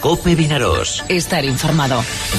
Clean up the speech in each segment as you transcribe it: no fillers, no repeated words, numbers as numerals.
COPE Vinaròs. Estar informado.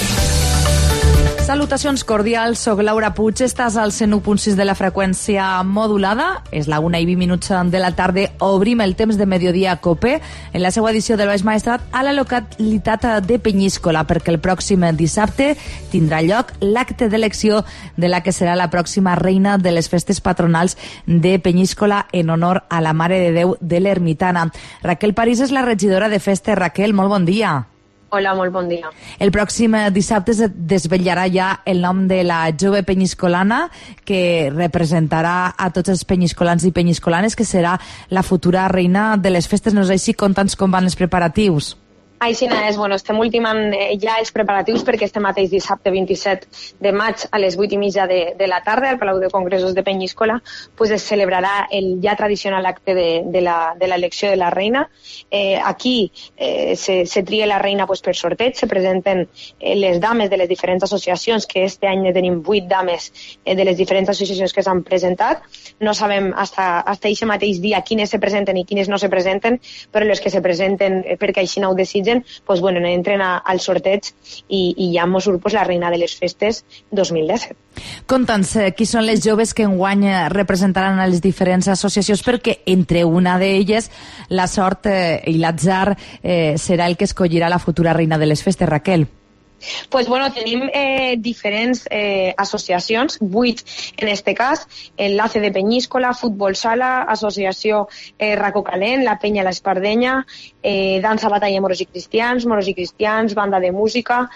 Salutacions cordials, soc Laura Puig, estàs al 101.6 de la freqüència modulada, és la 1:20 de la tarda, obrim el temps de mediodía COPE en la seva edició del Baix Maestrat a la localitat de Penyíscola, perquè el pròxim dissabte tindrà lloc l'acte d'elecció de la que serà la pròxima reina de les festes patronals de Penyíscola en honor a la Mare de Déu de l'Ermitana. Raquel París és la regidora de festes. Raquel, molt bon dia. Hola, molt bon dia. El pròxim dissabte es desvetllarà ja el nom de la jove penyiscolana que representarà a tots els penyiscolans i penyiscolanes, que serà la futura reina de les festes. No és així? Conta'ns com van els preparatius. Així és, estem ultimant ja els preparatius perquè este mateix dissabte 27 de maig a les 8:30 de la tarda al Palau de Congressos de Penyíscola es celebrarà el ja tradicional acte de l'elecció de la reina. Aquí se tria la reina per sorteig, se presenten les dames de les diferents associacions, que este any tenim 8 dames de les diferents associacions que s'han presentat. No sabem hasta aquest mateix dia quines se presenten i quines no se presenten, però les que se presenten perquè així no ho desitgen entren al sorteig i ja mos surt la reina de les festes 2017. Conta'ns, qui són les joves que enguany representaran a les diferents associacions, perquè entre una d'elles la sort i l'atzar serà el que escollirà la futura reina de les festes, Raquel. Tenim diferents associacions, 8 en este cas, Enlace de Penyíscola, Futbol Sala, Associació Racó Calent, La Penya l'Espardenya, Dansa Batalla Moros i Cristians, Banda de Música,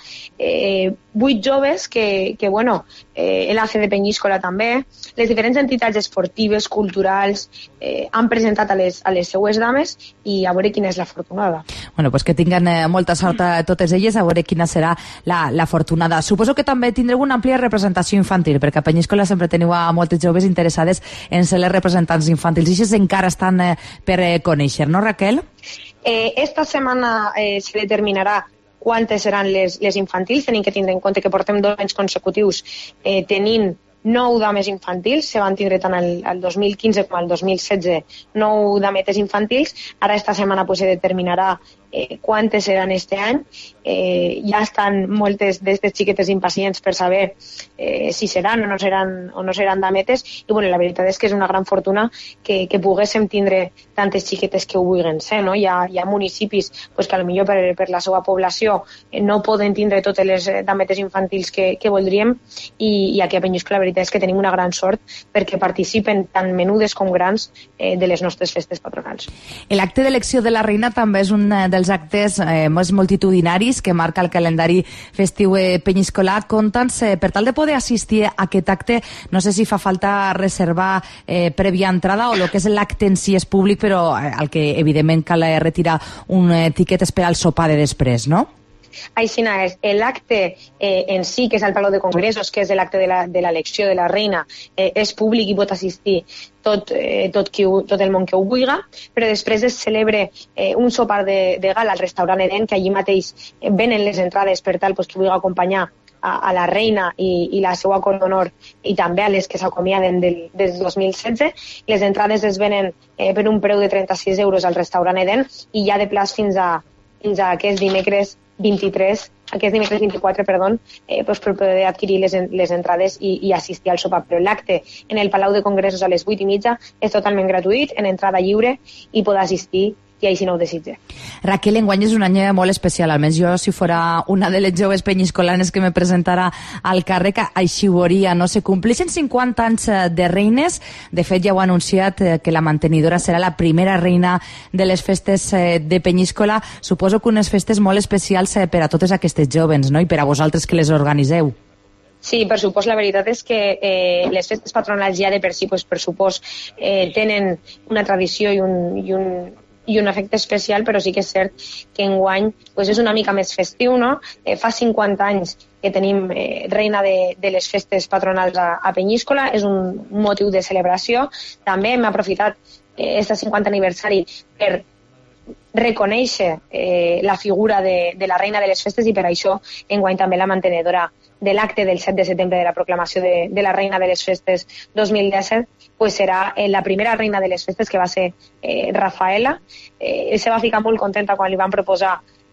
8 joves que Enlace de Penyíscola també, les diferents entitats esportives, culturals, han presentat a les seues dames i a veure quina és la afortunada. Que tinguen molta sort a totes elles, a veure quina serà la afortunada. Suposo que també tindreu una àmplia representació infantil, perquè a Penyíscola sempre teniu a moltes joves interessades en ser les representants infantils. I això encara estan per conèixer, no, Raquel? Esta setmana se determinarà quantes seran les infantils. Tenim que tindre en compte que portem 2 anys consecutius tenint 9 dames infantils, se van tindre tant el 2015 com el 2016 9 dametes infantils. Ara esta setmana se determinarà quantes seran este any. Ja estan moltes d'aquestes xiquetes impacients per saber si seran o no seran dametes, i la veritat és que és una gran fortuna que poguéssim tindre tantes xiquetes que ho vulguin ser, no? Hi ha municipis que potser per la seva població no poden tindre totes les dametes infantils que voldríem, i aquí a Penyíscola la veritat és que tenim una gran sort perquè participen tant menudes com grans de les nostres festes patronals. L'acte d'elecció de la reina també és un dels actes més multitudinaris que marca el calendari festiu penyiscolà. Conta'ns, per tal de poder assistir a aquest acte, no sé si fa falta reservar prèvia entrada o el que és l'acte en si és públic, però el que evidentment cal retirar un tiquet és per al sopar de després, no? Així és. L'acte en si, que és el Palau de Congressos, que és l'acte de l'elecció de la reina, és públic i pot assistir tot el món que ho vulgui, però després es celebra un sopar de gala al restaurant Eden, que allí mateix venen les entrades per tal que vulgui acompanyar a la reina i la seva cort d'honor, i també a les que s'acomiaden del 2016. Les entrades es venen per un preu de 36 euros al restaurant Eden, i hi ha de plaç fins a aquest dimecres 24, per poder adquirir les entrades i assistir al sopar. Però l'acte en el Palau de Congressos a les 8:30 és totalment gratuït, en entrada lliure, i pot assistir i així no ho desitja. Raquel, enguany és un any molt especial, almenys jo, si fora una de les joves penyiscolanes que me presentara al carrer, que així ho hauria, no? Se compleixen 50 anys de reines. De fet, ja ho ha anunciat que la mantenidora serà la primera reina de les festes de Penyíscola. Suposo que unes festes molt especials per a totes aquestes joves, no? I per a vosaltres que les organiseu. Sí, per supost, la veritat és que les festes patronals ja de per si, per supost, tenen una tradició i un efecte especial, però sí que és cert que enguany és una mica més festiu, no? Fa 50 anys que tenim reina de les festes patronals a Penyíscola, és un motiu de celebració. També hem aprofitat aquest 50 aniversari per reconèixer la figura de la reina de les festes, i per això enguany també la mantenedora de l'acte del 7 de setembre de la proclamació de la reina de les festes 2017 serà la primera reina de les festes, que va ser Rafaela. Se va ficar molt contenta quan li van proposar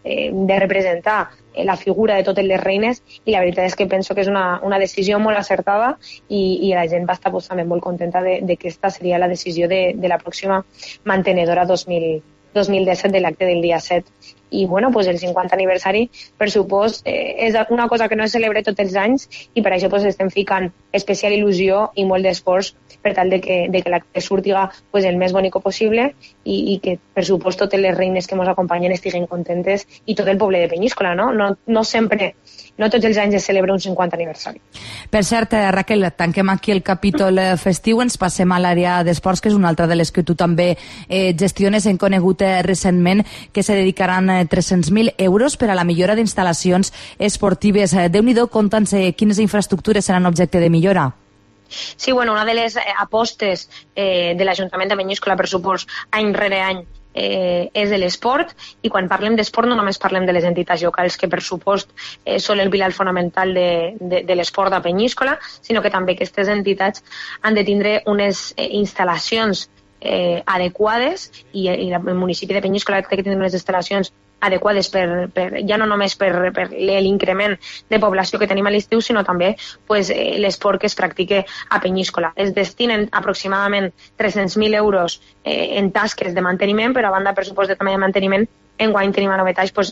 de representar la figura de totes les reines, i la veritat és que penso que és una decisió molt acertada i la gent va estar també molt contenta de que aquesta seria la decisió de la pròxima mantenedora 2017 de l'acte del dia 7. I bueno, pues el 50 aniversari, per supost, és una cosa que no es celebra tots els anys i per això pues, estem ficant especial il·lusió i molt d'esforç per tal de que l'acte surtiga pues, el més bonic possible i que, per supost, totes les reines que ens acompanyen estiguen contentes i tot el poble de Penyíscola, no? No sempre, no tots els anys es celebra un 50 aniversari. Per cert, Raquel, tanquem aquí el capítol festiu, ens passem a l'àrea d'esports, que és una altra de les que tu també gestiones. Hem conegut recentment que se dedicaran 300.000 euros per a la millora d'instal·lacions esportives. Déu-n'hi-do, conta'ns quines infraestructures seran objecte de millora. Sí, bueno, una de les apostes de l'Ajuntament de Penyíscola, per supost, any rere any, és de l'esport, i quan parlem d'esport no només parlem de les entitats locals, que per supost són el pilar fonamental de l'esport de Penyíscola, sinó que també aquestes entitats han de tindre unes instal·lacions adequades i el municipi de Penyíscola té que tindre unes instal·lacions adequades ja no només per l'increment de població que tenim a l'estiu, sinó també pues, l'esport que es practica a Penyíscola. Es destinen aproximadament 300.000 euros en tasques de manteniment, però a banda pressupost de també de manteniment, enguany tenim a novetats, pues,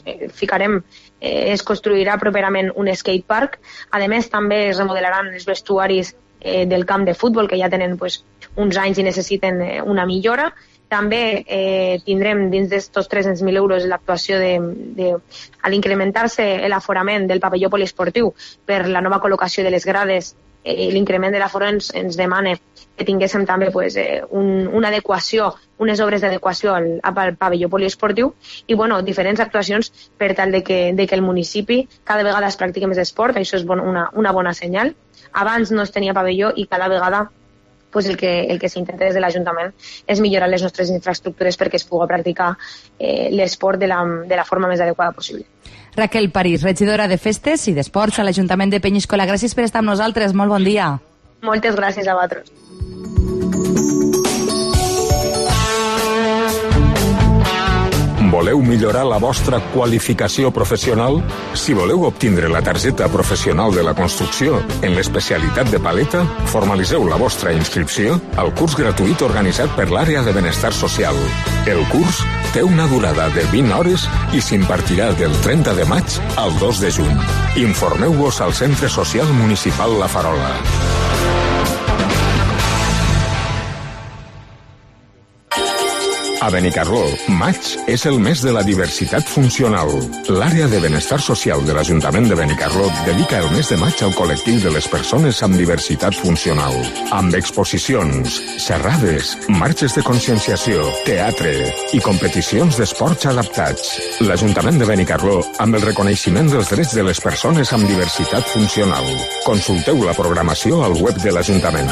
es construirà properament un skatepark. A més, també es remodelaran els vestuaris del camp de futbol, que ja tenen pues, uns anys i necessiten una millora. També tindrem dins d'estos 300.000 euros l'actuació a l'incrementar-se l'aforament del pavelló poliesportiu per la nova col·locació de les grades. L'increment de l'aforo ens demana que tinguéssim també pues, una adequació, unes obres d'adequació al pavelló poliesportiu i bueno, diferents actuacions per tal de que el municipi cada vegada es practiqui més esport. Això és una bona senyal. Abans no es tenia pavelló i cada vegada pues el que s'intenta des de l'Ajuntament és millorar les nostres infraestructures perquè es pugui practicar l'esport de la forma més adequada possible. Raquel París, regidora de Festes i d'Esports a l'Ajuntament de Penyíscola. Gràcies per estar amb nosaltres. Molt bon dia. Moltes gràcies a vosaltres. Voleu millorar la vostra qualificació professional? Si voleu obtindre la targeta professional de la construcció en l'especialitat de paleta, formalitzeu la vostra inscripció al curs gratuït organitzat per l'Àrea de Benestar Social. El curs té una durada de 20 hores i s'impartirà del 30 de maig al 2 de juny. Informeu-vos al Centre Social Municipal La Farola. A Benicarló, maig és el mes de la diversitat funcional. L'àrea de benestar social de l'Ajuntament de Benicarló dedica el mes de maig al col·lectiu de les persones amb diversitat funcional, amb exposicions, xerrades, marxes de conscienciació, teatre i competicions d'esports adaptats. L'Ajuntament de Benicarló amb el reconeixement dels drets de les persones amb diversitat funcional. Consulteu la programació al web de l'Ajuntament.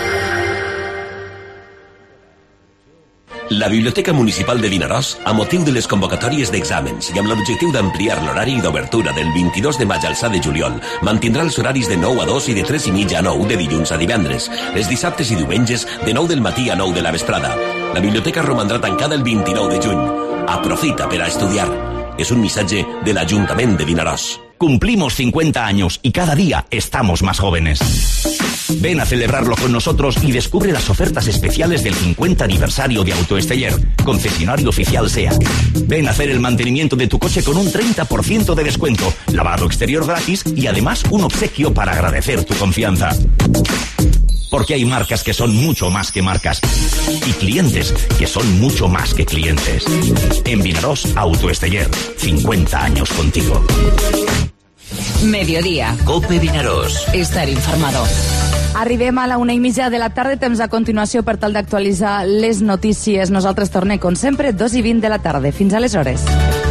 La Biblioteca Municipal de Vinaròs, a motiu de les convocatòries d'exàmens i amb l'objectiu d'ampliar l'horari d'obertura del 22 de maig al 7 de juliol, mantindrà els horaris de 9 a 2 i de 3 i mitja a 9 de dilluns a divendres, els dissabtes i diumenges de 9 del matí a 9 de la vesprada. La biblioteca romandrà tancada el 29 de juny. Aprofita per a estudiar. Es un missatge de l'Ajuntament de Vinaròs. Cumplimos 50 años y cada día estamos más jóvenes. Ven a celebrarlo con nosotros y descubre las ofertas especiales del 50 aniversario de Autoesteller, concesionario oficial SEAT. Ven a hacer el mantenimiento de tu coche con un 30% de descuento, lavado exterior gratis y además un obsequio para agradecer tu confianza. Porque hay marcas que son mucho más que marcas y clientes que son mucho más que clientes. En Vinaròs, Autoesteller, 50 años contigo. Mediodía. COPE Vinaròs. Estar informado. Arribem a la 1:30 de la tarda, temps a continuació per tal d'actualitzar les notícies. Nosaltres tornem, com sempre, 2:20 de la tarda. Fins aleshores.